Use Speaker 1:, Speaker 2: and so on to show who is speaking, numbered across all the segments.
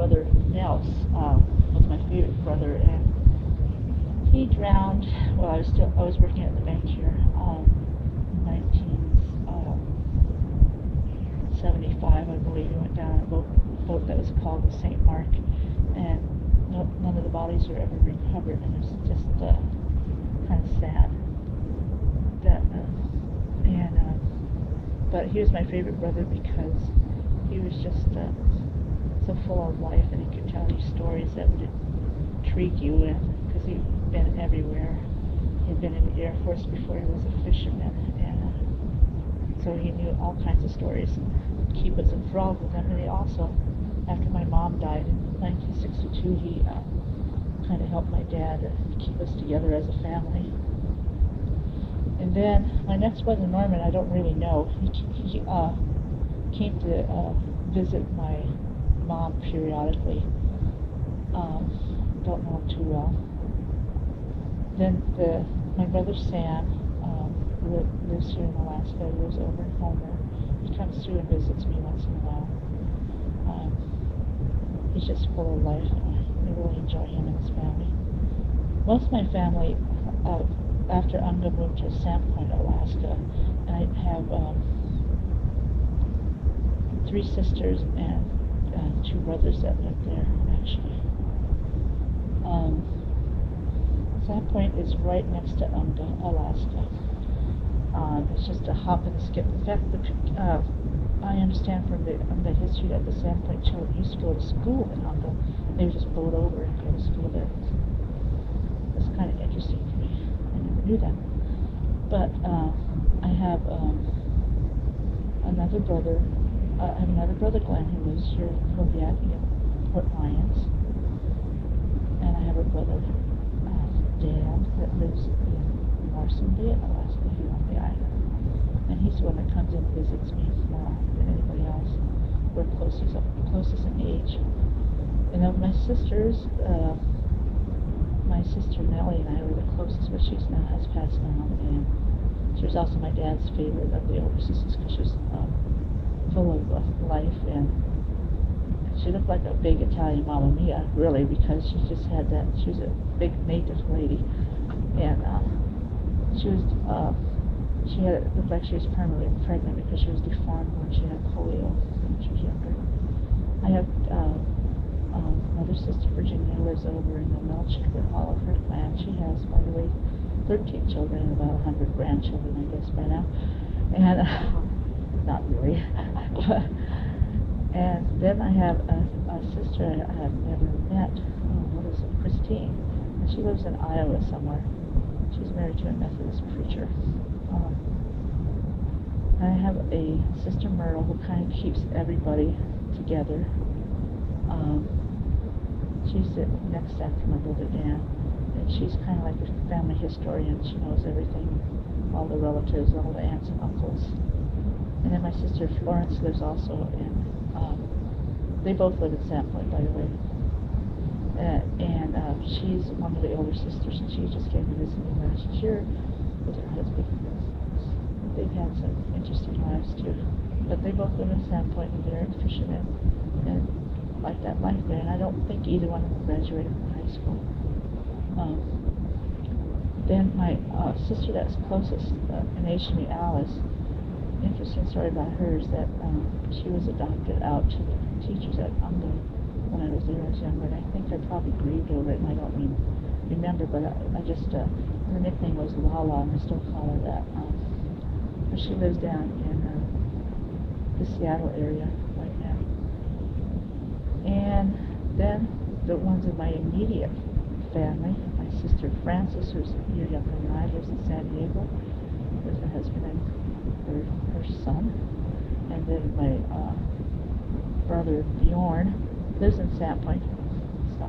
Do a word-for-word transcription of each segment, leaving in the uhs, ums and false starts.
Speaker 1: brother Nels uh, was my favorite brother, and he drowned while I was still I was working at the bank here um, in nineteen seventy-five, I believe. He went down on a boat, boat that was called the Saint Mark, and no, none of the bodies were ever recovered, and it was just uh, kind of sad. That uh, and uh, but he was my favorite brother because he was just uh, so full of life, and he could tell you stories that would intrigue you, and because he'd been everywhere. He'd been in the Air Force before he was a fisherman, and uh, so he knew all kinds of stories and keep us enthralled with them. And he also, after my mom died in nineteen sixty-two, he uh, kind of helped my dad uh, keep us together as a family. And then my next brother Norman, I don't really know. He, he uh, came to uh, visit my mom periodically. Um, don't know him too well. Then the my brother Sam um, li- lives here in Alaska. He lives over in Homer. He comes through and visits me once in a while. Um, he's just full of life, and I really enjoy him and his family. Most of my family, uh, after Unga moved to Sandpoint, Alaska, and I have um, three sisters and uh, two brothers that live there, actually. Um, Sandpoint is right next to Unga, Alaska. Uh, it's just a hop and a skip. In fact, the, uh, I understand from the, um, the history that the Sandpoint children used to go to school in Unga. They would just boat over and go to school there. It's kind of interesting to me. I never knew that. But uh, I have um, another brother. Uh, I have another brother, Glenn, who lives here in Kodiak in Port Lions. And I have a brother, uh, Dan, that lives in Larson Bay, Alaska, here on the island. And he's the one that comes and visits me more than anybody else. We're closest, closest in age. And of my sisters, uh, my sister Nellie and I were the closest, but she's now has passed on. And she was also my dad's favorite of the older sisters because she was um, full of uh, life, and she looked like a big Italian Mamma Mia, really, because she just had that. She was a big native lady, and uh, she was. Uh, she had it looked like she was permanently pregnant because she was deformed when she had polio when she was younger. I have uh, um, another sister, Virginia, who lives over in the Melchior Hall of her clan. She has, by the way, thirteen children and about one hundred grandchildren, I guess, by now. And uh, not really. And then I have a, a sister I have never met. Oh, what is it? Christine. And she lives in Iowa somewhere. She's married to a Methodist preacher. Um, I have a sister Myrtle who kind of keeps everybody together. Um, she's the next after my brother Dan. And she's kind of like a family historian. She knows everything, all the relatives, all the aunts and uncles. And then my sister Florence lives also in, um, they both live in Sandpoint, by the way. Uh, and uh, she's one of the older sisters, and she just came to visit me last year with her husband. They've had some interesting lives too. But they both live in Sandpoint, and they're fishermen, and like that life there. And I don't think either one of them graduated from high school. Um, then my uh, sister that's closest uh, in age to me, Alice, interesting story about her is that um, she was adopted out to the teachers at Unga when I was there as younger, and I think I probably grieved over it, and I don't even remember, but I, I just, uh, her nickname was Lala, and I still call her that. Um, but she lives down in uh, the Seattle area right now. And then the ones in my immediate family, my sister Frances, who's a year younger than I, lives in San Diego with her husband and her, her son. And then my uh, brother Bjorn lives in Sandpoint. So.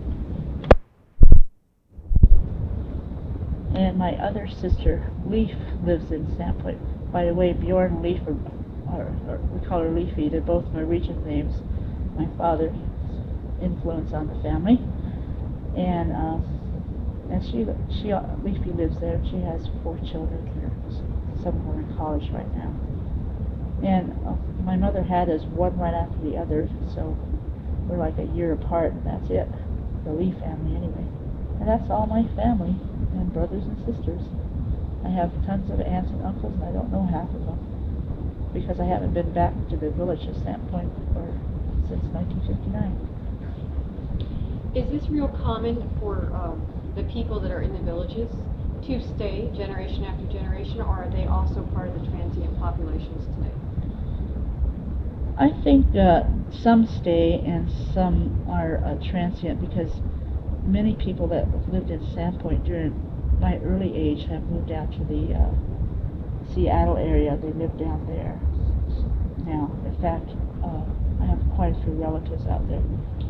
Speaker 1: And my other sister Leaf lives in Sandpoint. By the way, Bjorn and Leaf are, are, are we call her Leafy. They're both Norwegian names. My father's influence on the family. And uh, and she she uh, Leafy lives there. She has four children here. Some of them are in college right now. And uh, my mother had us one right after the other, so we're like a year apart, and that's it. The Lee family, anyway. And that's all my family, and brothers and sisters. I have tons of aunts and uncles, and I don't know half of them, because I haven't been back to the village of Sandpoint for, since nineteen fifty-nine.
Speaker 2: Is this real common for um, the people that are in the villages to stay generation after generation, or are they also part of the transient populations today?
Speaker 1: I think uh, some stay and some are uh, transient, because many people that lived in Sandpoint during my early age have moved down to the uh, Seattle area. They live down there now. In fact, uh, I have quite a few relatives out there,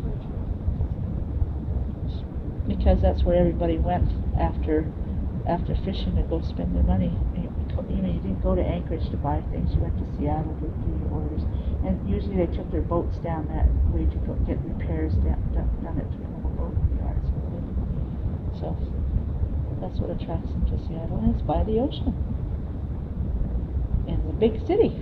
Speaker 1: because that's where everybody went after after fishing to go spend their money. You know, you didn't go to Anchorage to buy things. You went to Seattle to do your orders, and usually they took their boats down that way to go get repairs down, down, down at the boat yards. So that's what attracts them to Seattle, and it's by the ocean in the big city.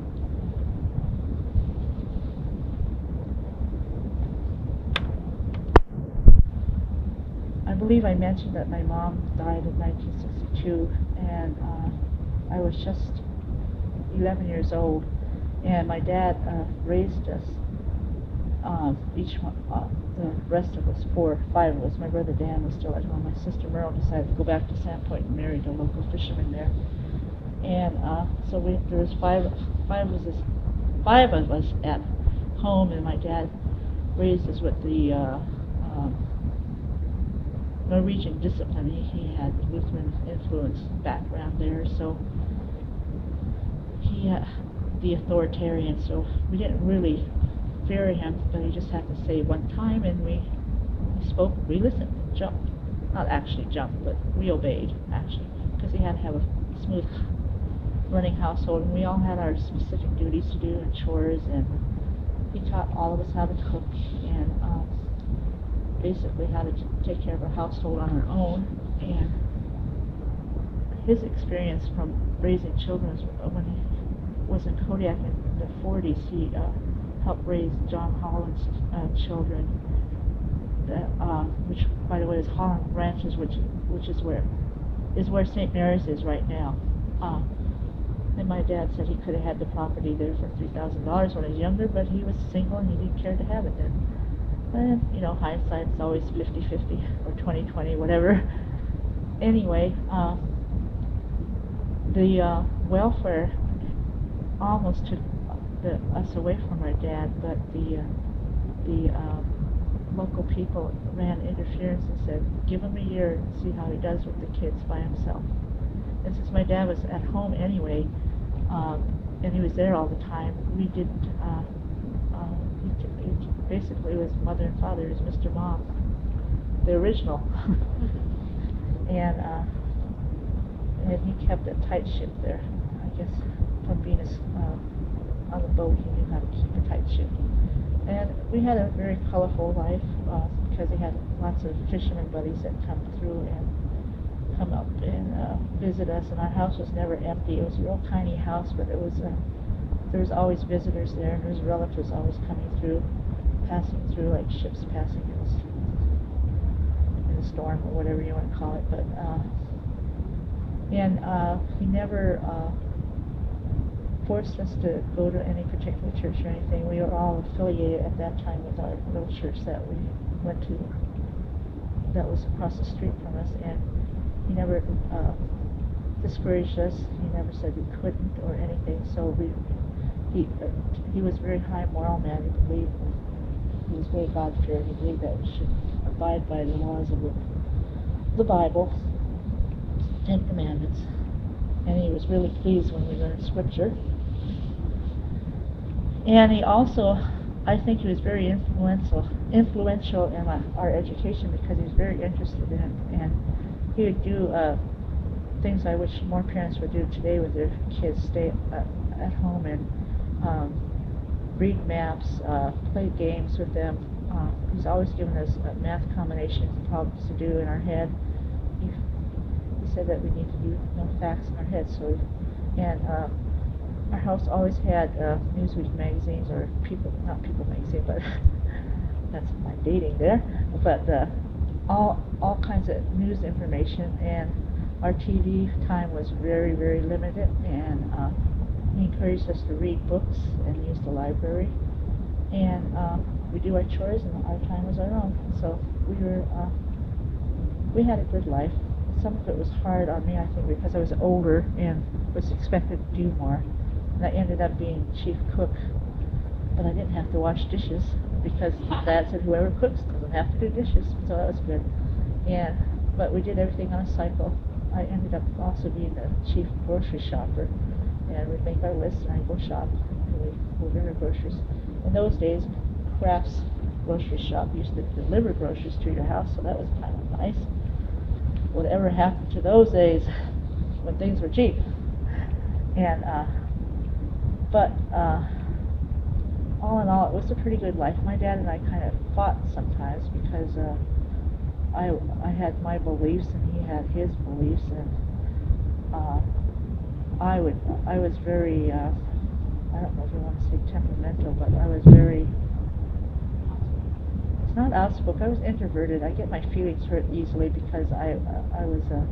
Speaker 1: I believe I mentioned that my mom died in nineteen sixty-two, and uh, I was just eleven years old, and my dad uh, raised us, uh, each one, uh, the rest of us, four, five of us. My brother Dan was still at home. My sister Merle decided to go back to Sandpoint and married a local fisherman there, and uh, so we, there was five, five of us, five of us at home, and my dad raised us with the uh, um, Norwegian discipline. He, he had Lutheran influence background there, so he uh, the authoritarian, so we didn't really fear him, but he just had to say one time, and we, we spoke, we listened, jumped. Not actually jumped, but we obeyed, actually, because he had to have a smooth running household, and we all had our specific duties to do and chores, and he taught all of us how to cook, and um, basically how to t- take care of our household on our own. And his experience from raising children was when he was in Kodiak in the forties. He uh, helped raise John Holland's uh, children, that, uh, which, by the way, is Holland Ranches, which which is where is where Saint Mary's is right now. Uh, and my dad said he could have had the property there for three thousand dollars when he was younger, but he was single and he didn't care to have it then. And, you know, hindsight's always fifty-fifty or twenty twenty, whatever. Anyway, uh, the uh, welfare almost took the, us away from our dad, but the uh, the uh, local people ran interference and said, give him a year and see how he does with the kids by himself. And since my dad was at home anyway, um, and he was there all the time, we didn't, uh, uh, he, he basically was mother and father, is Mister Mom, the original. and uh, and he kept a tight ship there. I guess from being a, uh, on the boat, he knew how to keep a tight ship. And we had a very colorful life, uh, because he had lots of fishermen buddies that come through and come up and uh, visit us, and our house was never empty. It was a real tiny house, but it was uh, there was always visitors there, and there was relatives always coming through, passing through like ships passing in the, in the storm or whatever you want to call it. But uh, and uh, he never uh, forced us to go to any particular church or anything. We were all affiliated at that time with our little church that we went to, that was across the street from us, and he never uh, discouraged us. He never said we couldn't or anything. So we, he, uh, he was a very high moral man. He believed, he was very God-fearing. He believed that we should abide by the laws of the, the Bible, Ten Commandments. And he was really pleased when we learned Scripture. And he also, I think he was very influential, influential in our, our education, because he was very interested in it. And he would do uh, things I wish more parents would do today with their kids: stay uh, at home and um, read maps, uh, play games with them. Uh, he's always given us uh, math combinations and problems to do in our head. He, he said that we need to do no facts in our head. So, we, and uh, our house always had uh, Newsweek magazines, or People, not People magazine, but that's my dating there, but uh, all all kinds of news information, and our T V time was very, very limited, and uh, he encouraged us to read books and use the library, and uh, we do our chores, and our time was our own. So we were uh, we had a good life. Some of it was hard on me, I think, because I was older and was expected to do more. And I ended up being chief cook, but I didn't have to wash dishes because Dad said whoever cooks doesn't have to do dishes, so that was good. And but we did everything on a cycle. I ended up also being the chief grocery shopper, and we'd make our lists and I'd go shop and we'd order our groceries. In those days, Kraft's grocery shop used to deliver groceries to your house, so that was kind of nice. Whatever happened to those days when things were cheap? And uh, but uh, all in all, it was a pretty good life. My dad and I kind of fought sometimes because uh, I I had my beliefs and he had his beliefs, and uh, I would I was very uh, I don't know if you want to say temperamental, but I was very It's not outspoken. I was introverted. I get my feelings hurt easily because I I was uh,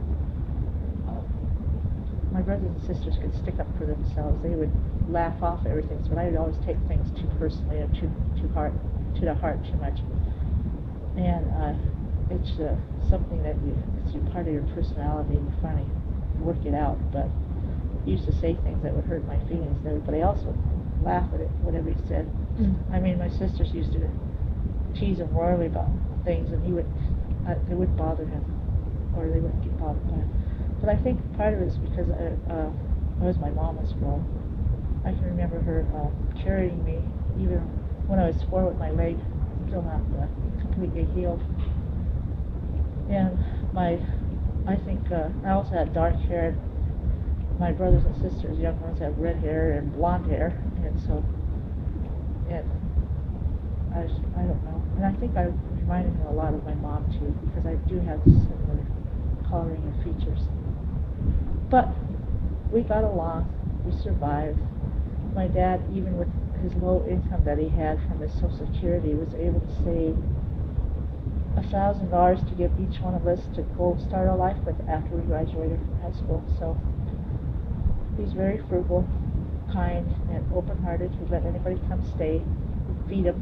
Speaker 1: my brothers and sisters could stick up for themselves. They would laugh off everything, but I would always take things too personally or too too hard to the heart too much. And uh, it's uh, something that you it's a part of your personality, and you finally work it out. But I used to say things that would hurt my feelings, and everybody else would laugh at it, whatever he said. Mm. I mean, my sisters used to tease him royally about things, and he would, uh, it wouldn't bother him, or they wouldn't get bothered by it. But I think part of it is because I, uh, I was my mama's girl. I can remember her uh, carrying me even when I was four with my leg still not uh, completely healed. And my, I think uh, I also had dark hair. My brothers and sisters, young ones, have red hair and blonde hair, and so, and I, I don't know. And I think I reminded him a lot of my mom, too, because I do have similar coloring and features. But we got along. We survived. My dad, even with his low income that he had from his Social Security, was able to save a thousand dollars to give each one of us to go start our life with after we graduated from high school. So he's very frugal, kind, and open-hearted. He'd let anybody come stay. He'd feed them.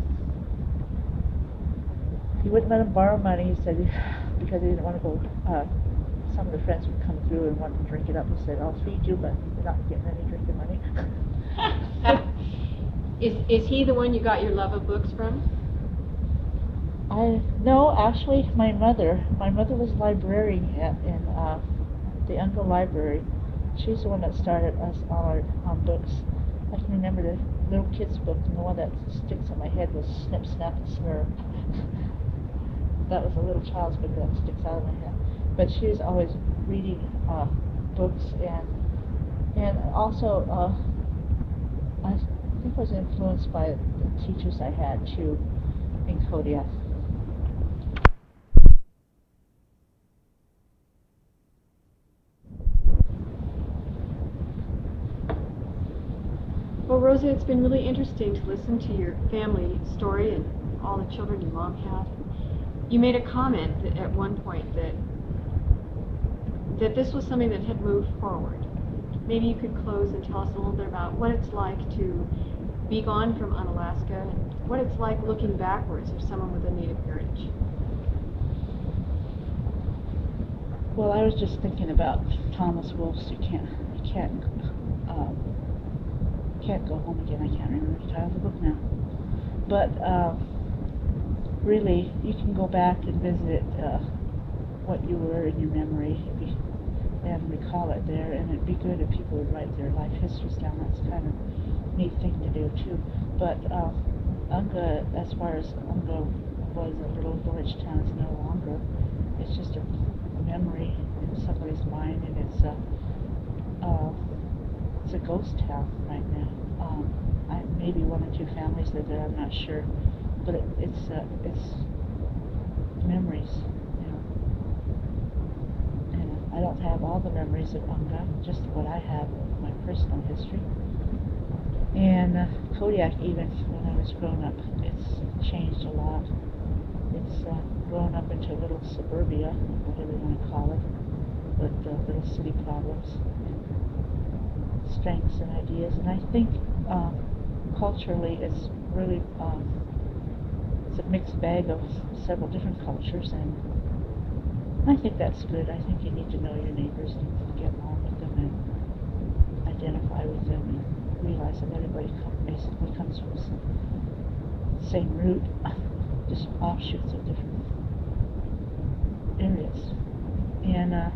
Speaker 1: He wouldn't let them borrow money, he said, because he didn't want to go, uh, some of the friends would come through and want to drink it up. He said, I'll feed you, but you're not getting any drinking money.
Speaker 2: is is he the one you got your love of books from?
Speaker 1: I no, actually, my mother. My mother was a librarian at, in uh, the Uncle Library. She's the one that started us on, our, on books. I can remember the little kids' book, and the one that sticks in my head was Snip, Snap, and Snurr. That was a little child's book that sticks out of my head. But she was always reading uh, books, and and also uh, I think I was influenced by the teachers I had too in Kodiak.
Speaker 2: Well, Rosa, it's been really interesting to listen to your family story and all the children your mom had. You made a comment that at one point that that this was something that had moved forward. Maybe you could close and tell us a little bit about what it's like to be gone from Unalaska and what it's like looking backwards for someone with a Native heritage.
Speaker 1: Well, I was just thinking about Thomas Wolfe's. You can't, you can't, um, can't go home again. I can't remember the title of the book now. But uh, really, you can go back and visit uh, what you were in your memory and recall it there, and it'd be good if people would write their life histories down. That's kind of a neat thing to do too. But uh, Unga, as far as Unga was a little village town, is no longer. It's just a memory in somebody's mind, and it's a uh, it's a ghost town right now. Um, I, maybe one or two families live there. I'm not sure, but it, it's uh, it's memories. I don't have all the memories of Unga, just what I have of my personal history. And uh, Kodiak, even when I was grown up, it's changed a lot. uh, grown up into little suburbia, whatever you want to call it, with uh, little city problems, strengths and ideas. And I think uh, culturally it's really um, it's a mixed bag of several different cultures, and I think that's good. I think you need to know your neighbors and get along with them and identify with them and realize that everybody come, basically comes from the same root, just offshoots of different areas. And uh,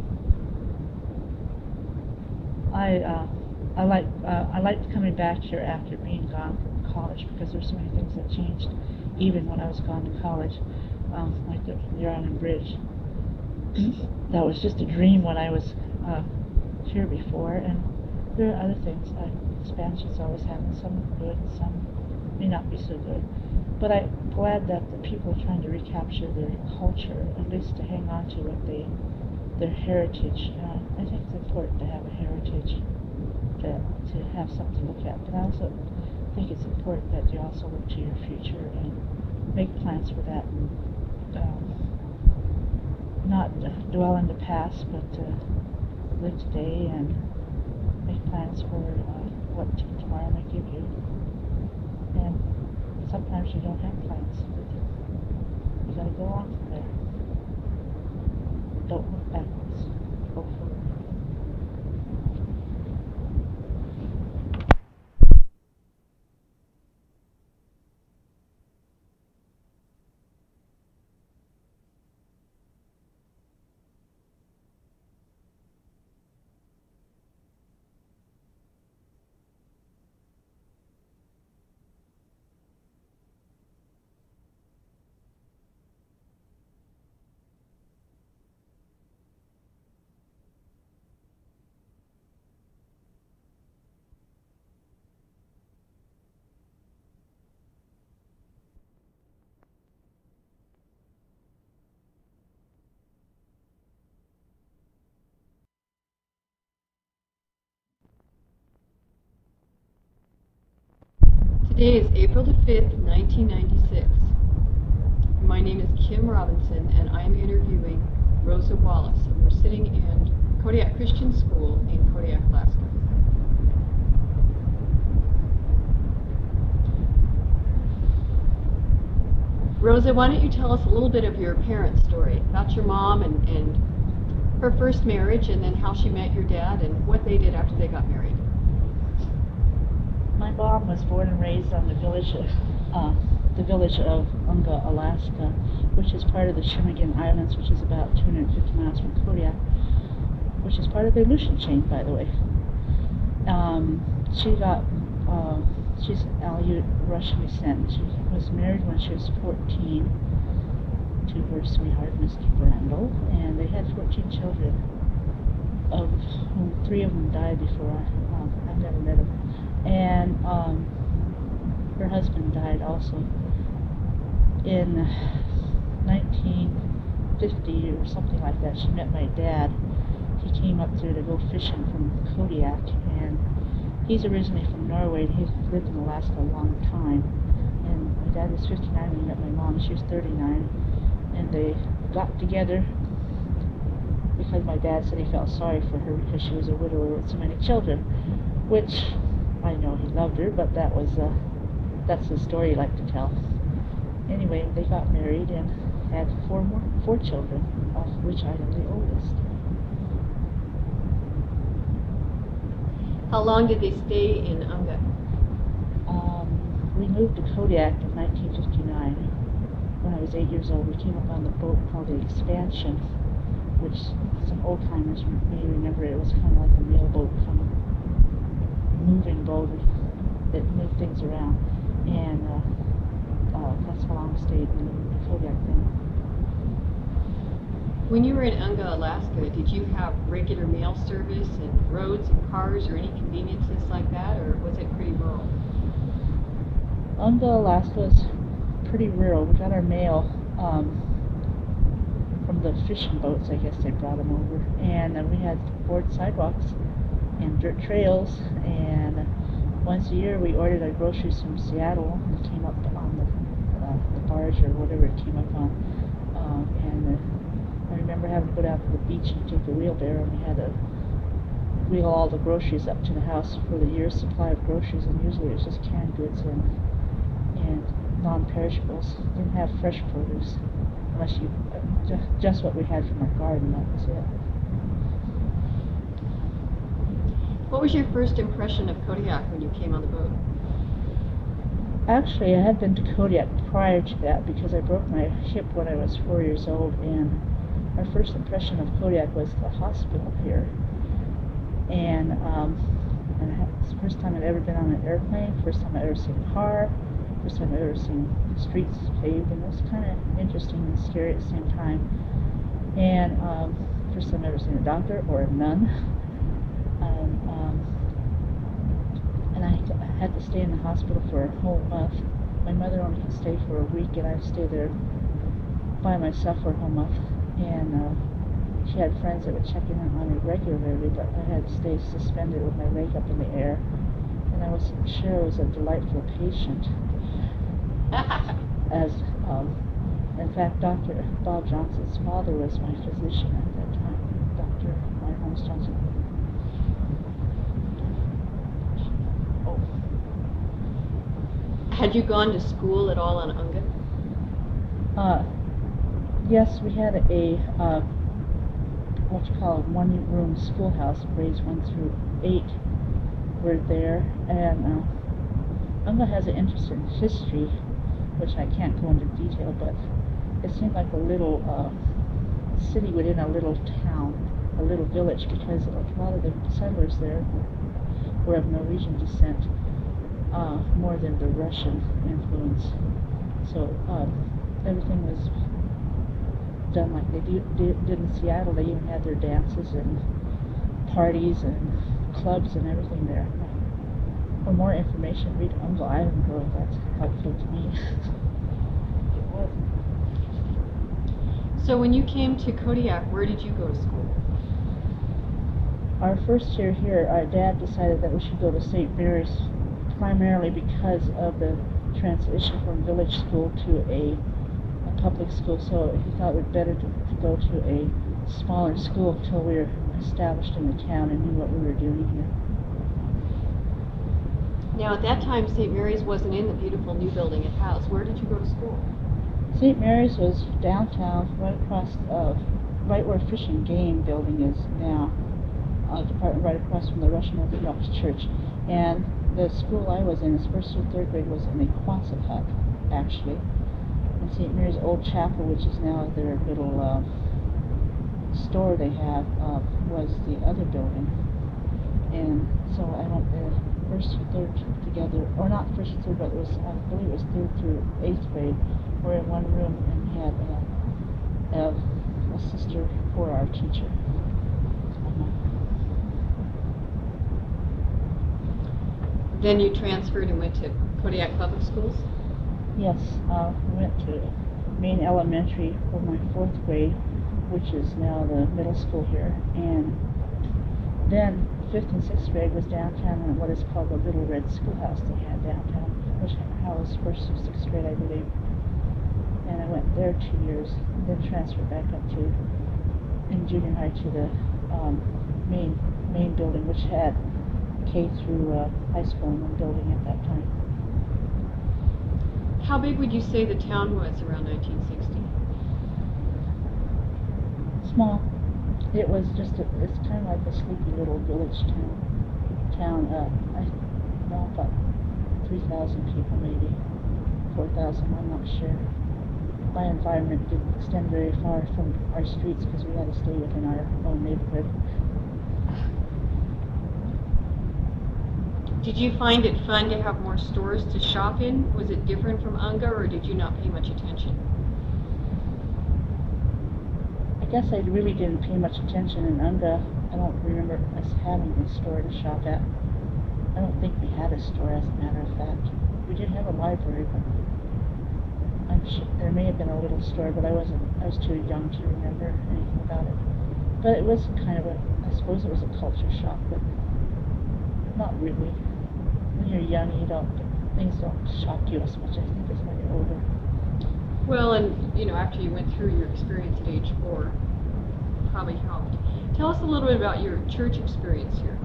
Speaker 1: I uh, I like uh, I liked coming back here after being gone from college, because there's so many things that changed even when I was gone to college, um, like the, the Island Bridge. That was just a dream when I was uh, here before, and there are other things. Uh, expansion's always having some good, some may not be so good. But I'm glad that the people are trying to recapture their culture, at least to hang on to what they, their heritage. Uh, I think it's important to have a heritage, to, to have something to look at. But I also think it's important that you also look to your future and make plans for that. And, um, not uh, dwell in the past, but uh, live today and make plans for uh, what t- tomorrow may give you. And sometimes you don't have plans, but you gotta go on from there. Don't look backwards. Go forward.
Speaker 2: Today is April the fifth, nineteen ninety-six. My name is Kim Robinson, and I am interviewing Rosa Wallace. And we're sitting in Kodiak Christian School in Kodiak, Alaska. Rosa, why don't you tell us a little bit of your parents' story, about your mom and, and her first marriage, and then how she met your dad and what they did after they got married.
Speaker 1: My mom was born and raised on the village of, uh, the village of Unga, Alaska, which is part of the Shimigan Islands, which is about two hundred fifty miles from Kodiak, which is part of the Aleutian chain, by the way. Um, she got, uh, she's Aleut Russian descent. She was married when she was fourteen to her sweetheart, Mister Brandel, and they had fourteen children, of whom three of them died before I, um, I never met them. And um, her husband died also in nineteen fifty or something like that. She met my dad. He came up there to go fishing from Kodiak, and he's originally from Norway, and he's lived in Alaska a long time. And my dad was fifty-nine when he met my mom. She was thirty-nine, and they got together because my dad said he felt sorry for her because she was a widower with so many children, which I know he loved her, but that was uh, that's the story he liked to tell. Anyway, they got married and had four more four children, of which I am the oldest.
Speaker 2: How long did they stay in Unga?
Speaker 1: Um, we moved to Kodiak in nineteen fifty-nine. When I was eight years old, we came up on the boat called the Expansion, which some old timers may remember. It was kind of like a mail boat from moving boat that moved things around, and uh, uh, that's how long I stayed in Kodiak then.
Speaker 2: When you were in Unga, Alaska, did you have regular mail service and roads and cars or any conveniences like that, or was it pretty rural?
Speaker 1: Unga, Alaska was pretty rural. We got our mail um, from the fishing boats. I guess they brought them over, and uh, we had board sidewalks and dirt trails, and once a year we ordered our groceries from Seattle and came up on the, uh, the barge barge or whatever it came up on. Um, and uh, I remember having to go down to the beach and take the wheelbarrow, and we had to wheel all the groceries up to the house for the year's supply of groceries, and usually it was just canned goods and and non-perishables. Didn't have fresh produce unless you uh, just, just what we had from our garden. That was it.
Speaker 2: What was your first impression of Kodiak when you came on the boat?
Speaker 1: Actually, I had been to Kodiak prior to that because I broke my hip when I was four years old, and my first impression of Kodiak was the hospital here. And, um, and it's the first time I'd ever been on an airplane, first time I'd ever seen a car, first time I'd ever seen the streets paved, and it was kind of interesting and scary at the same time. And um, first time I'd ever seen a doctor or a nun. Um, um, and I, I had to stay in the hospital for a whole month. My mother only could stay for a week, and I'd stay there by myself for a whole month. And uh, she had friends that would check in on me regularly, but I had to stay suspended with my leg up in the air. And I was sure I was a delightful patient. As, um, in fact, Doctor Bob Johnson's father was my physician at that time, Doctor Martin Holmes Johnson. Oh.
Speaker 2: Had you gone to school at all on Unga?
Speaker 1: Uh, yes, we had a, uh, what you call a one-room schoolhouse, grades one through eight were there, and uh, Unga has an interesting history, which I can't go into detail, but it seemed like a little uh, city within a little town, a little village, because a lot of the settlers there were of Norwegian descent, uh, more than the Russian influence. So uh, everything was done like they do, did, did in Seattle. They even had their dances and parties and clubs and everything there. For more information, read Unga Island Girl. That's helpful to me. It was.
Speaker 2: So when you came to Kodiak, where did you go to school?
Speaker 1: Our first year here, our dad decided that we should go to Saint Mary's, primarily because of the transition from village school to a public school, so he thought it would be better to, to go to a smaller school until we were established in the town and knew what we were doing here.
Speaker 2: Now at that time, Saint Mary's wasn't in the beautiful new building at House. Where did you go to school?
Speaker 1: Saint Mary's was downtown, right across, uh, right where Fish and Game building is now, uh, department right across from the Russian Orthodox Church. And the school I was in, its first through third grade, was in a Quonset hut, actually. And Saint Mary's Old Chapel, which is now their little uh, store they have, uh, was the other building. And so I went there first through third together, or not first through third, but it was, I believe it was third through eighth grade. We're in one room and had uh, a, a sister for our teacher. Uh-huh.
Speaker 2: Then you transferred and went to Kodiak Public Schools?
Speaker 1: Yes, uh, I went to Maine Elementary for my fourth grade, which is now the middle school here, and then fifth and sixth grade was downtown in what is called the Little Red Schoolhouse they had downtown, which housed first through sixth grade, I believe. And I went there two years, and then transferred back up to, in junior high, to the um, main main building, which had K through uh, high school in one building at that time.
Speaker 2: How big would you say the town was around nineteen sixty?
Speaker 1: Small. It was just a, it's kind of like a sleepy little village town. Town, uh, I know about three thousand people, maybe four thousand. I'm not sure. My environment didn't extend very far from our streets because we had to stay within our own neighborhood.
Speaker 2: Did you find it fun to have more stores to shop in? Was it different from Unga, or did you not pay much attention?
Speaker 1: I guess I really didn't pay much attention in Unga. I don't remember us having a store to shop at. I don't think we had a store, as a matter of fact. We did have a library, but I'm sure there may have been a little store, but I wasn't. I was too young to remember anything about it. But it was kind of a, I suppose it was a culture shock, but not really. When you're young, you don't, things don't shock you as much, I think, as when you're older.
Speaker 2: Well, and, you know, after you went through your experience at age four, probably helped. Tell us a little bit about your church experience here,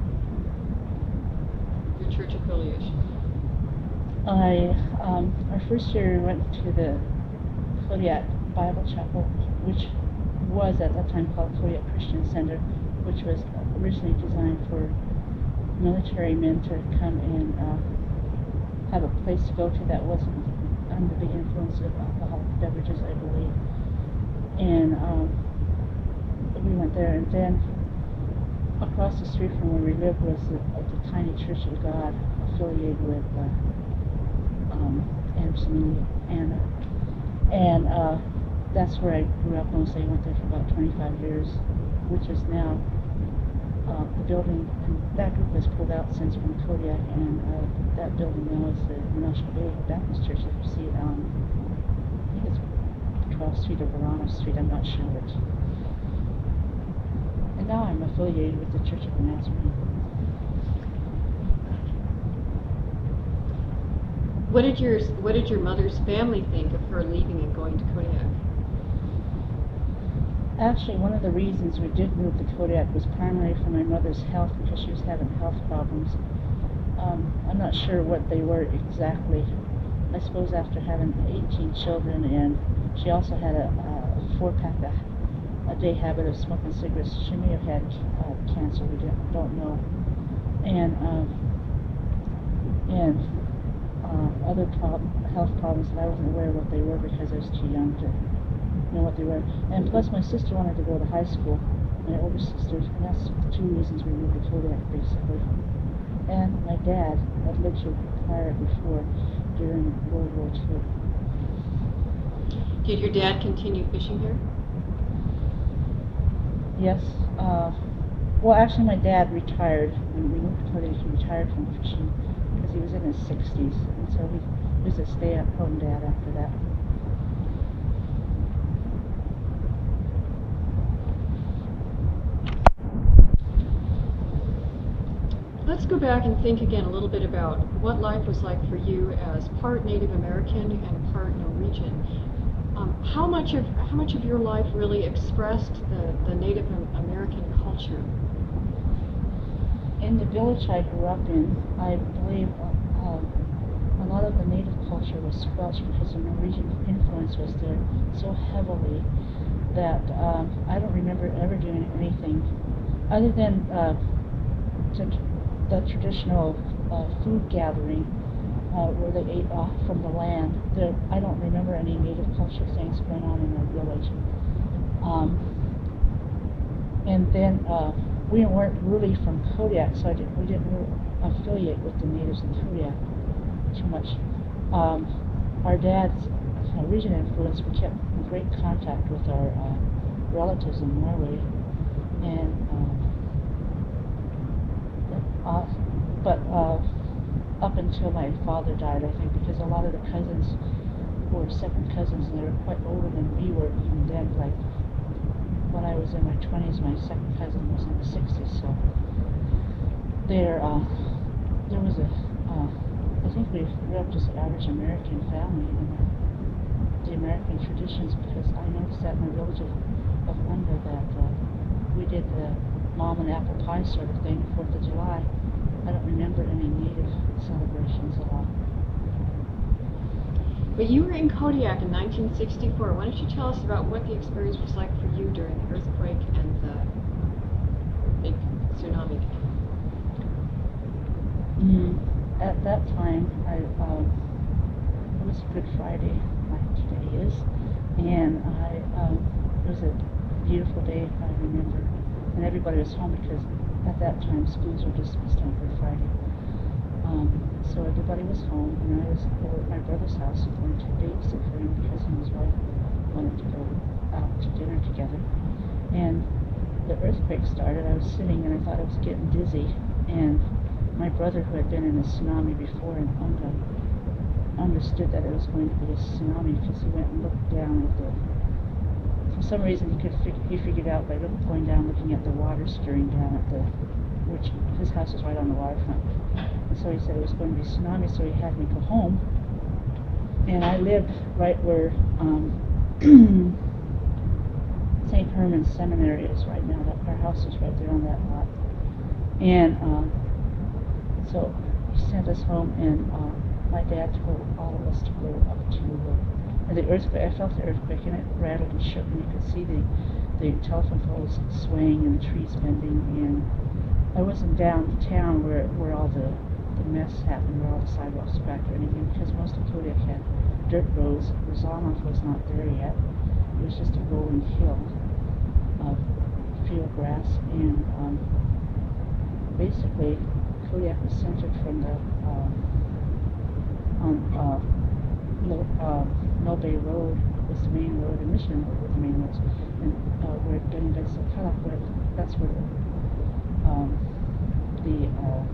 Speaker 2: your church affiliation.
Speaker 1: I, um, our first year we went to the Kodiak Bible Chapel, which was at that time called Kodiak Christian Center, which was originally designed for military men to come and uh, have a place to go to that wasn't under the influence of alcoholic beverages, I believe. And um, we went there, and then across the street from where we lived was the, uh, the tiny Church of God affiliated with uh, um, Anderson, Indiana. And uh, that's where I grew up mostly. I went there for about twenty-five years, which is now uh, the building, and that group has pulled out since from Kodiak, and uh, that building now is the Menasha Bay Baptist Church. If you see it on, I think it's twelfth Street or Verona Street, I'm not sure which. And now I'm affiliated with the Church of the Nazarene.
Speaker 2: What did your What did your mother's family think of her leaving and going to Kodiak?
Speaker 1: Actually, one of the reasons we did move to Kodiak was primarily for my mother's health, because she was having health problems. Um, I'm not sure what they were exactly. I suppose after having eighteen children, and she also had a, a four-pack a, a day habit of smoking cigarettes, she may have had uh, cancer. We don't, don't know. And um, and uh, other prob- health problems that I wasn't aware of what they were because I was too young to know what they were. And plus, my sister wanted to go to high school, my older sister, and that's the two reasons we moved to Kodiak, basically. And my dad had lived here prior before, during World War Two.
Speaker 2: Did your dad continue fishing here?
Speaker 1: Yes. Uh, well, actually, my dad retired. When we moved to Kodiak, he retired from fishing because he was in his sixties, and so he was a stay-at-home dad after that.
Speaker 2: Let's go back and think again a little bit about what life was like for you as part Native American and part Norwegian. Um, how much of how much of your life really expressed the, the Native American culture?
Speaker 1: In the village I grew up in, I believe uh, uh, a lot of the Native culture was squelched because the Norwegian influence was there so heavily that um, I don't remember ever doing anything other than uh, to the traditional uh, food gathering uh, where they ate off from the land. There, I don't remember any Native culture things going on in our village. Um, and then uh, we weren't really from Kodiak, so I didn't, we didn't really affiliate with the natives in Kodiak too much. Um, our dad's Norwegian influence, we kept in great contact with our uh, relatives in Norway, and um, Uh, but uh, up until my father died, I think, because a lot of the cousins were second cousins, and they were quite older than we were even then. Like when I was in my twenties, my second cousin was in the sixties. So there, uh, there was a. Uh, I think we grew up just an average American family in the, the American traditions, because I noticed that in the village of, of Unga that uh, we did the mom and apple pie sort of thing, fourth of July. I don't remember any Native celebrations at all.
Speaker 2: But you were in Kodiak in nineteen sixty-four. Why don't you tell us about what the experience was like for you during the earthquake and the big tsunami?
Speaker 1: Mm, at that time, I um, it was Good Friday, like today is, and I um, it was a beautiful day, if I remember. And everybody was home because at that time schools were dismissed on Good Friday. Um, so everybody was home, and I was over at my brother's house going to babysit for him because he and his wife wanted to go out to dinner together. And the earthquake started. I was sitting and I thought I was getting dizzy, and my brother, who had been in a tsunami before in Unga, understood that it was going to be a tsunami because he went and looked down at the For some reason, he could fig- he figured out by look, going down, looking at the water stirring down at the, which his house was right on the waterfront. And so he said it was going to be tsunami, so he had me go home. and I lived right where um, Saint Herman's Seminary is right now. That our house is right there on that lot. And um, so he sent us home, and uh, my dad told all of us to go up to uh, and the earthquake. I felt the earthquake, and it rattled and shook, and you could see the the telephone poles swaying and the trees bending. And I wasn't downtown where where all the the mess happened, where all the sidewalks cracked or anything, because most of Kodiak had dirt roads. Rosanov was not there yet. It was just a rolling hill of field grass, and um, basically Kodiak was centered from the uh, on uh, Lo, uh, Mill Bay Road was the main road, and Mission Road were the main roads, and uh, where getting back to Cutoff, where that's where the um, the uh,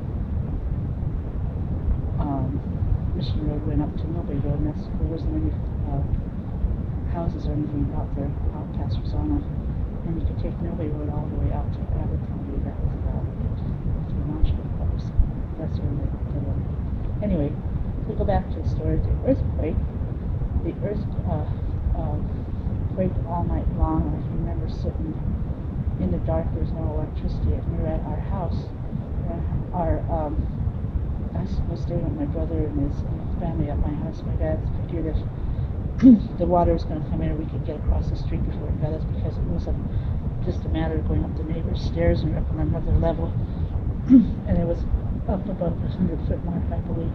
Speaker 1: um, Mission Road went up to Mill Bay Road, and that's, there wasn't any uh, houses or anything out there, out past Rosanna. And you could take Mill Bay Road all the way out to Abercrombie. That was about it. Through Montrose. That's where they, they were. Anyway, we go back to the story. The earthquake, the earth uh, uh, quaked all night long, and I remember sitting in the dark. There was no electricity, and we were at our house. Our um, I was staying with my brother and his family at my house. My dad figured if the water was going to come in, we could get across the street before it got us, because it was a, just a matter of going up the neighbor's stairs and up on another level. And it was up above the hundred foot mark, I believe.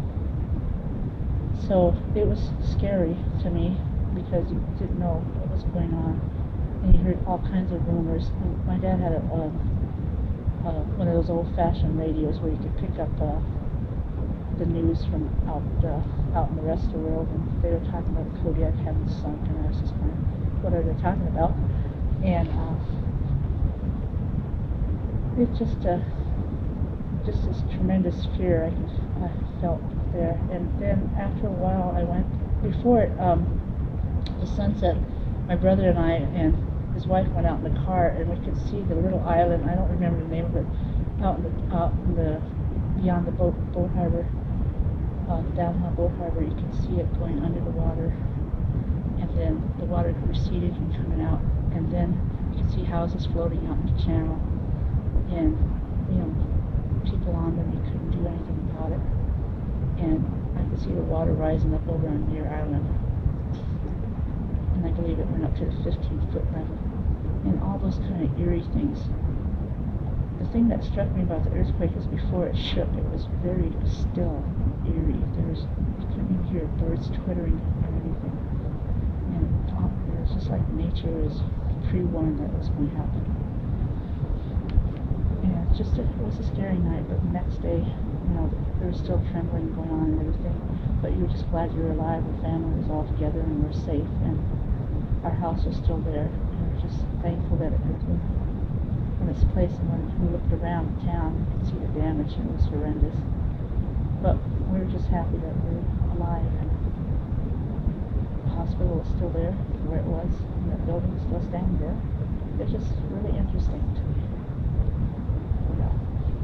Speaker 1: So it was scary to me, because you didn't know what was going on, and you heard all kinds of rumors. And my dad had a, a, a one of those old-fashioned radios where you could pick up uh, the news from out uh, out in the rest of the world, and they were talking about Kodiak having sunk, and I was just going, what are they talking about? And uh, it just uh, just this tremendous fear I, could, I felt there. And then after a while, I went before it, um, the sunset. My brother and I and his wife went out in the car, and we could see the little island. I don't remember the name of it. Out in the out in the beyond the boat boat harbor. Uh, downtown Boat Harbor, you can see it going under the water, and then the water receded and coming out, and then you can see houses floating out in the channel, and you know, people on them. You couldn't do anything about it, and I could see the water rising up over on Deer Island, and I believe it went up to the fifteen foot level, and all those kind of eerie things. The thing that struck me about the earthquake is before it shook, it was very still, eerie. There was, you couldn't even hear birds twittering or anything. And it was just like nature was pre-warned that it was going to happen. And it's just a, it was a scary night, but the next day, you know, there was still trembling going on and everything. But you were just glad you were alive, the family was all together and we were safe, and our house was still there. And we were just thankful that it had been in this place, and when we looked around town, you could see the damage, and it was horrendous. But we were just happy that we were alive, and the hospital was still there, where it was, and that building was still standing there. It's just really interesting to me. Yeah.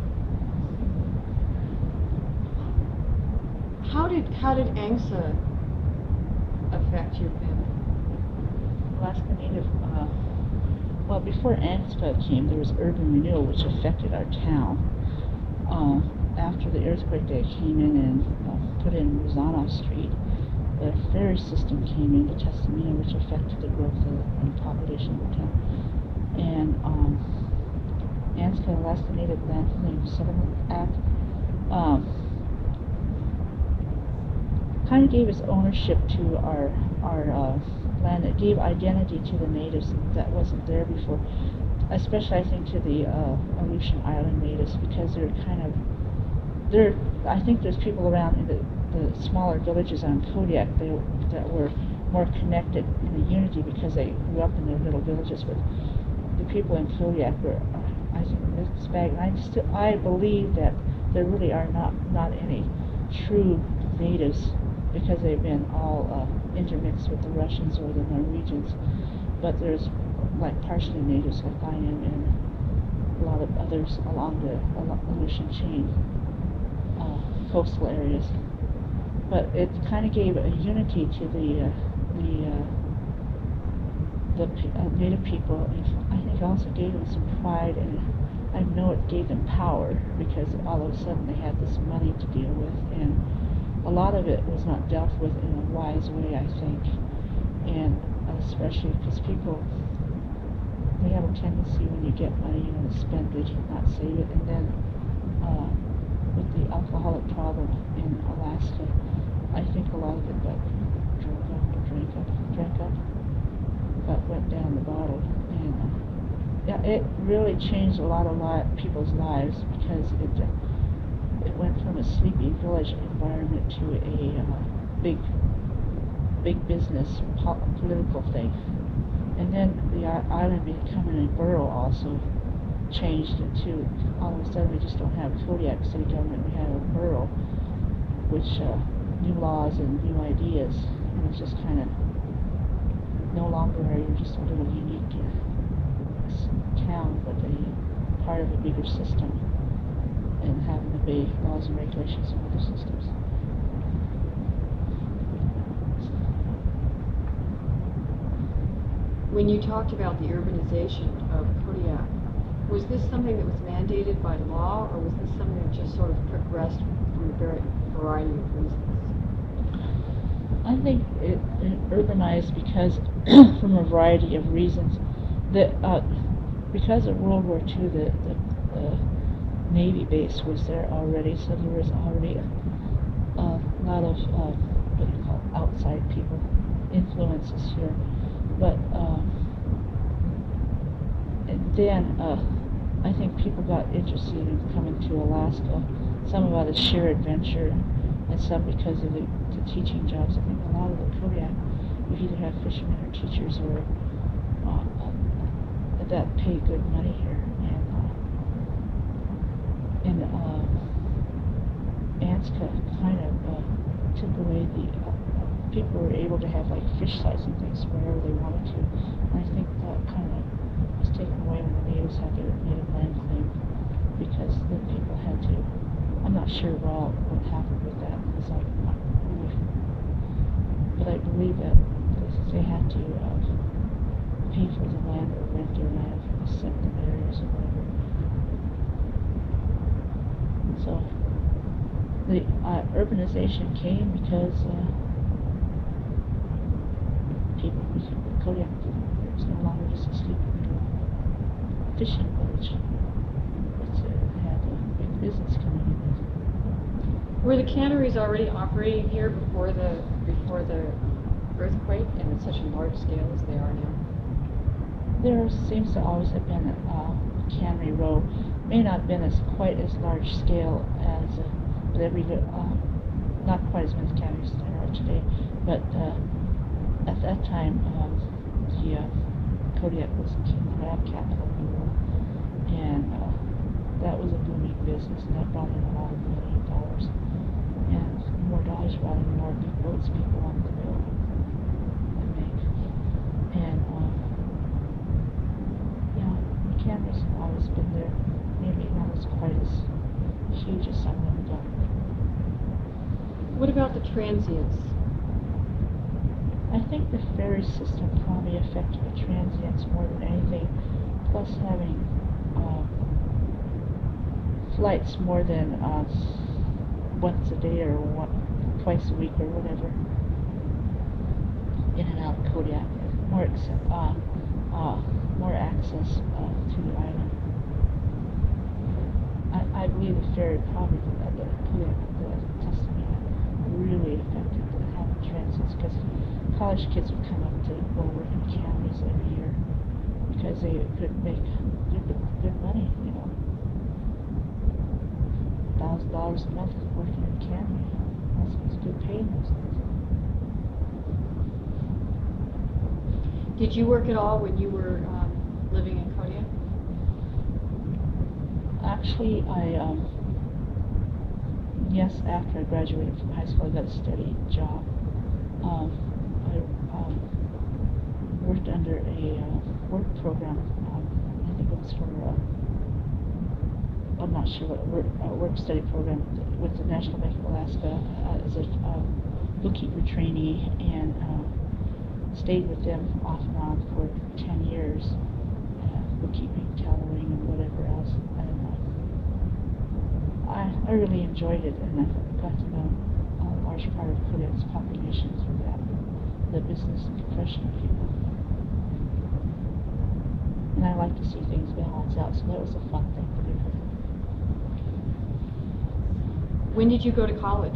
Speaker 2: How did how did ANGSA affect your family?
Speaker 1: Alaska Native. Uh, Well, before ANGSA came, there was urban renewal, which affected our town. Uh, after the earthquake, they came in and uh, put in Rosanov Street. The ferry system came into Testamina, which affected the growth of the population of the town. And um, ANGSA, Alaska Native Land Settlement Act, um, kind of gave us ownership to our our uh, land. It gave identity to the natives that wasn't there before, especially I think to the uh, Aleutian Island natives, because they're kind of there. I think there's people around in the, the smaller villages on Kodiak they, that were more connected in the unity because they grew up in their little villages. But the people in Kodiak were, uh, I think, mixed bag. And I still I believe that there really are not not any true natives, because they've been all uh, intermixed with the Russians or the Norwegians. But there's like partially natives like I am, and a lot of others along the Aleutian chain, uh, coastal areas. but it kind of gave a unity to the uh, the uh, the p- uh, Native people, and I think it also gave them some pride, and I know it gave them power because all of a sudden they had this money to deal with, and a lot of it was not dealt with in a wise way, I think, and especially because people, they have a tendency when you get money, you want to spend it, not save it, and then uh, with the alcoholic problem in Alaska, I think a lot of it got drunk up, drank up, drank up, got went down the bottle, and uh, yeah, it really changed a lot of li- people's lives because it uh, it went from a sleepy village environment to a uh, big big business po- political thing, and then the i- island becoming a borough also changed into, all of a sudden we just don't have Kodiak city government, we have a borough, which uh, new laws and new ideas, and it's just kind of no longer are you just a little unique uh, s- town, but a part of a bigger system and having to obey laws and regulations of other systems.
Speaker 2: When you talked about the urbanization of Kodiak, was this something that was mandated by law, or was this something that just sort of progressed from a very variety of reasons?
Speaker 1: I think it, it urbanized because, from a variety of reasons, that uh, because of World War Two, the, the, the Navy base was there already, so there was already a, a lot of uh, what do you call it, outside people influences here. But um, and then uh, I think people got interested in coming to Alaska. Some about the sheer adventure, and some because of the, the teaching jobs. I think a lot of the Kodiak, you either have fishermen or teachers or uh, uh, that pay good money here, and uh, and uh, Anska kind of uh, took away the uh, uh, people were able to have like fish sites and things wherever they wanted to, and I think that kind of was taken away when the natives had their native land claim, because then people had to. I'm not sure well what happened with that because I'm not really, but I believe that they had to uh, pay for the land or rent their land for the septic areas or whatever. So the uh, urbanization came because uh, people, Kodiak, it was no longer just a sleepy little fishing village. It's, uh, it had a big business coming in.
Speaker 2: Were the canneries already operating here before the before the earthquake, and at such a large scale as they are now?
Speaker 1: There seems to always have been a uh, cannery row. May not have been as quite as large scale as, uh, but every uh, not quite as many canneries as there are today. But uh, at that time, um, the uh, Kodiak was the crab capital of the world, and uh, that was a booming business, and that brought in a lot of money and dollars. And the more dollars brought in, the more big boats people wanted to build and make. And um, yeah, the canneries have always been there. Maybe not as quite as huge as some of them, but
Speaker 2: What about the transients?
Speaker 1: I think the ferry system probably affected the transients more than anything, plus having uh, flights more than uh, once a day or one, twice a week or whatever, in and out of Kodiak, more acce- uh, uh, more access uh, to the island. I, I believe the ferry probably, uh, the Kodiak, the testimony really affected the having transits, because college kids would come up to go work in canneries every year because they could make good, good money, you know. Thousand dollars a month working in a cannery. That's was good pay in those days.
Speaker 2: Did you work at all when you were um, living in Kodiak?
Speaker 1: Actually, I um, yes, after I graduated from high school, I got a steady job. Um, I um, worked under a uh, work program. Um, I think it was for uh, I'm not sure what work, uh, work study program with the National Bank of Alaska uh, as a um, bookkeeper trainee, and uh, stayed with them off and on for ten years, uh, bookkeeping, tellering, and whatever else. And uh, I, I really enjoyed it, and I got to know a large part of Kodak's population through that, the business and professional people. And I like to see things balance out, so that was a fun thing to do.
Speaker 2: When did you go to college?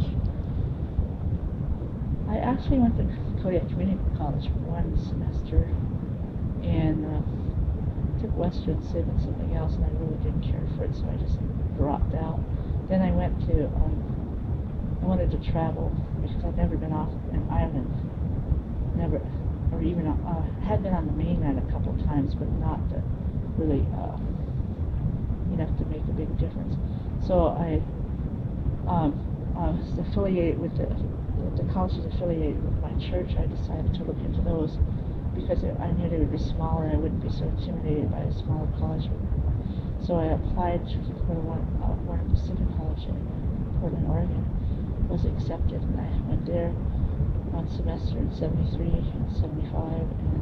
Speaker 1: I actually went to Kodak Community College for one semester, and uh, took Western Civ and something else, and I really didn't care for it, so I just dropped out. Then I went to, um, I wanted to travel, because I'd never been off an island, never, or even, uh, had been on the mainland a couple times, but not uh, really uh, enough to make a big difference. So I um, I was affiliated with the, the college is affiliated with my church. I decided to look into those because it, I knew they would be smaller and I wouldn't be so intimidated by a smaller college. So I applied for one, uh, Warner Pacific College in Portland, Oregon, was accepted, and I went there one semester in seventy-three and seventy-five, and,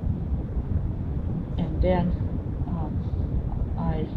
Speaker 1: and then um, I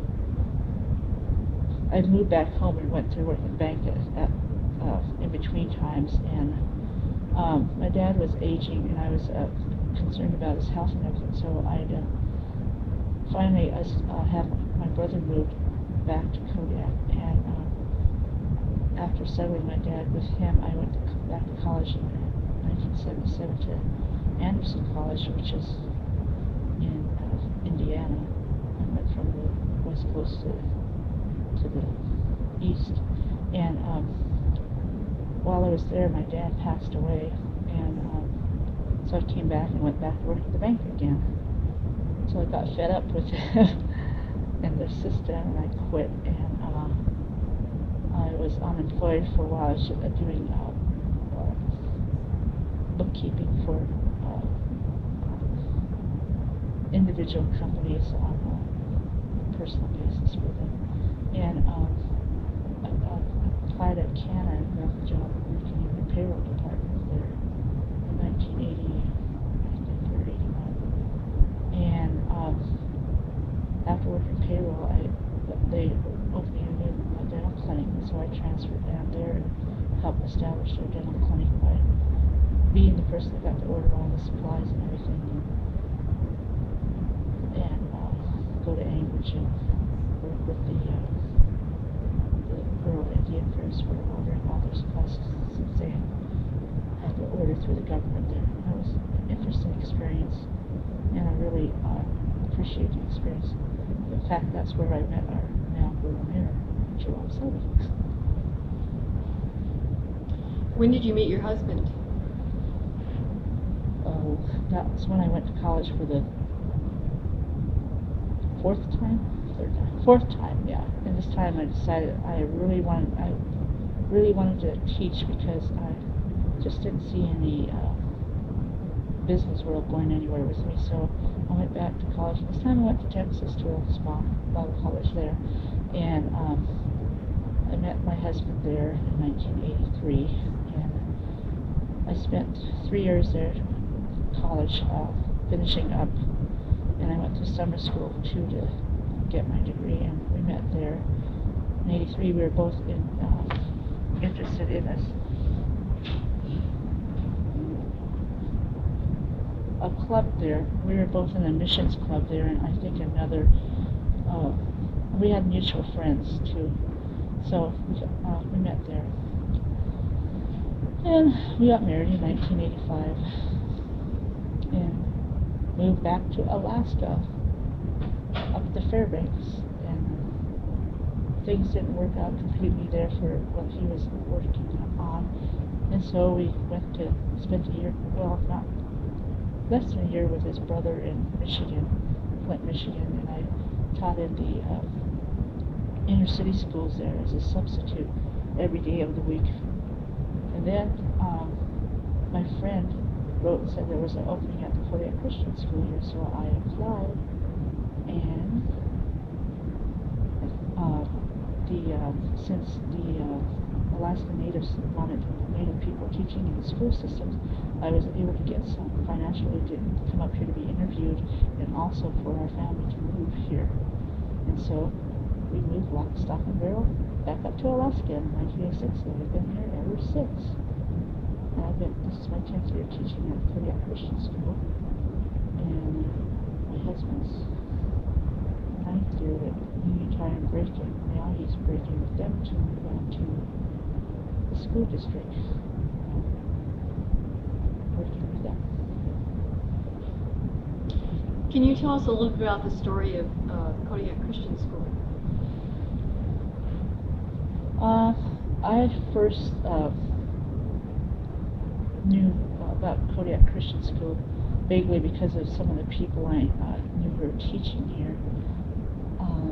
Speaker 1: I moved back home and went to work at the bank at, at uh, in between times, and um, my dad was aging, and I was uh, concerned about his health and everything, so I uh, finally I uh, had my brother moved back to Kodak, and uh, after settling my dad with him, I went to, back to college in nineteen seventy-seven to Anderson College, which is in uh, Indiana. I went from the west coast to to the east, and um, while I was there, my dad passed away, and um, so I came back and went back to work at the bank again. So I got fed up with it and the system, and I quit, and uh, I was unemployed for a while. I was doing uh, uh, bookkeeping for uh, individual companies on a personal basis for them. And um, I, I applied at Canada and got the job working in the payroll department there in nineteen eighty, I think, or eighty-one. And um, after working payroll, I they opened a new dental clinic, so I transferred down there and helped establish their dental clinic by being the person that got to order all the supplies and everything, and, and uh, go to Anchorage and work with the uh, rural Indian Affairs for ordering all their supplies, since they had to order through the government there. That was an interesting experience, and I really uh, appreciate the experience. In fact, that's where I met our now Bruno Mayor, Jerome Sully.
Speaker 2: When did you meet your husband?
Speaker 1: Oh, that was when I went to college for the fourth time? Third time? Fourth time, yeah. And this time I decided I really wanted, I really wanted to teach, because I just didn't see any uh, business world going anywhere with me. So I went back to college. This time I went to Texas to a small Bible college there, and um, I met my husband there in nineteen eighty-three, and I spent three years there, college, uh, finishing up, and I went to summer school too to get my degree, and we met there. In eighty-three, we were both in, uh, interested in a, a club there. We were both in a missions club there, and I think another, uh, we had mutual friends too, so we, uh, we met there. And we got married in nineteen eighty-five, and moved back to Alaska, up at the Fairbanks, and things didn't work out completely there for what he was working on, and so we went to spend a year, well, not less than a year, with his brother in Michigan, Flint, Michigan, and I taught in the uh, inner city schools there as a substitute every day of the week. And then um, my friend wrote and said there was an opening at the Kodak Christian School here, so I applied, and uh, the um, since the uh, Alaska Natives wanted Native people teaching in the school systems, I was able to get some financial aid to come up here to be interviewed, and also for our family to move here. And so we moved lock, stock, and barrel back up to Alaska in nineteen eighty-six, and we've been here ever since. And I've been, this is my tenth year teaching at Kodiak Christian School, and my husband's ninth year at Union Tire and Braking. Now he's braking with them to move on to the school district, um, working with them.
Speaker 2: Can you tell us a little bit about the story of uh, Kodiak Christian School?
Speaker 1: Uh, I first uh, knew about Kodiak Christian School vaguely because of some of the people I uh, knew who were teaching here um,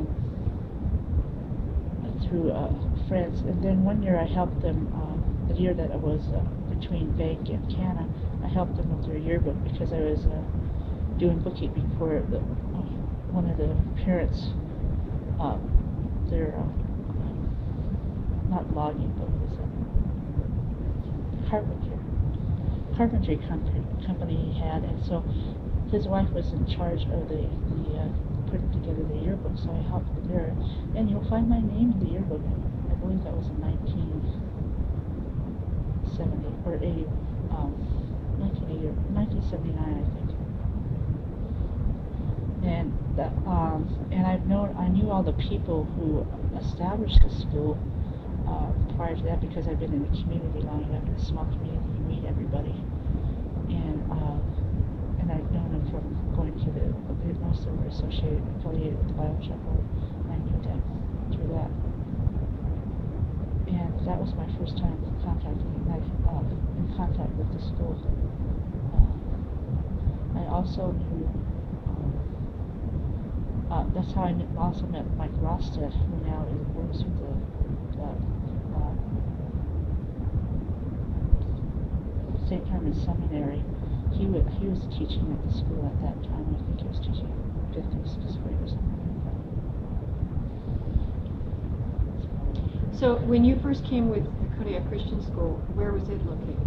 Speaker 1: through uh, friends. And then one year I helped them, uh, the year that I was uh, between Bank and Canna, I helped them with their yearbook because I was uh, doing bookkeeping for the, uh, one of the parents, uh, their uh, not logging, but what is it? Carpentry. Carpentry company, company he had, and so his wife was in charge of the, the uh, putting together the yearbook, so I helped him there. And you'll find my name in the yearbook. I believe that was in nineteen seventy or eighty, um, nineteen eighty or nineteen seventy-nine, I think. And that, um, and I've known, I knew all the people who established the school. Uh, prior to that, because I've been in the community long enough, in a small community, you meet everybody, and uh, and I've known them from going to the, most of them were associated, affiliated with the Bible Chapel, and I knew them through that. And that was my first time contacting, uh, in contact with the school. Uh, I also knew, um, uh, that's how I met, also met Mike Rostad, who now is, works with the Uh, uh, Saint Herman's Seminary. He was he was teaching at the school at that time. I think he was teaching fifth and sixth grade or something like that.
Speaker 2: So when you first came with the Kodiak Christian School, where was it located?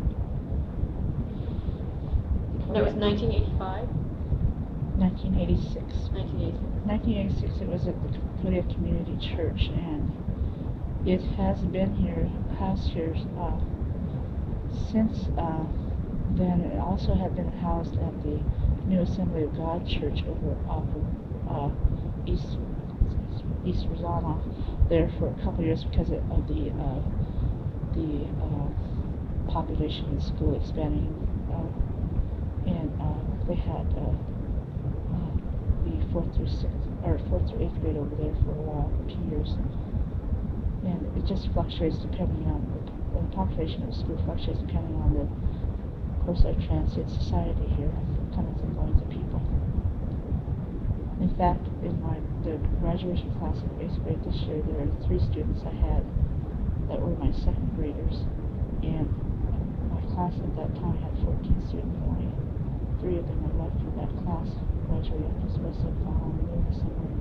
Speaker 2: That was nineteen eighty-five?
Speaker 1: nineteen eighty-six.
Speaker 2: nineteen eighty-six.
Speaker 1: nineteen eighty-six. It was at the Kodiak Community Church, and it has been here, housed here uh, since uh, then. It also had been housed at the New Assembly of God Church over off of uh, East East Rosanna there for a couple of years because of the uh, the uh, population of the school expanding, uh, and uh, they had uh, uh, the fourth through sixth or fourth through eighth grade over there for a while, for two years. And it just fluctuates depending on the, the population of the school fluctuates depending on the course of transit society here, coming and going to people. In fact, in my the graduation class of eighth grade this year, there are three students I had that were my second graders, and my class at that time had fourteen students. Only three of them are left from that class graduating because the rest of them gone on to live somewhere.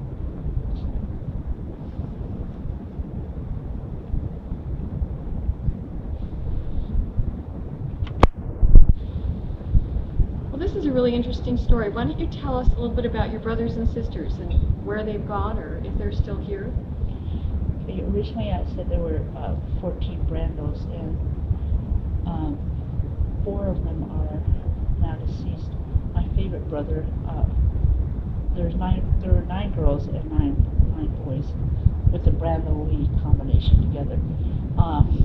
Speaker 2: This is a really interesting story. Why don't you tell us a little bit about your brothers and sisters and where they've gone or if they're still here?
Speaker 1: Okay, originally I said there were uh, fourteen Brandos, and um, four of them are now deceased. My favorite brother, uh, there's nine, there were nine girls and nine, nine boys with the Brando-Lee combination together. Um,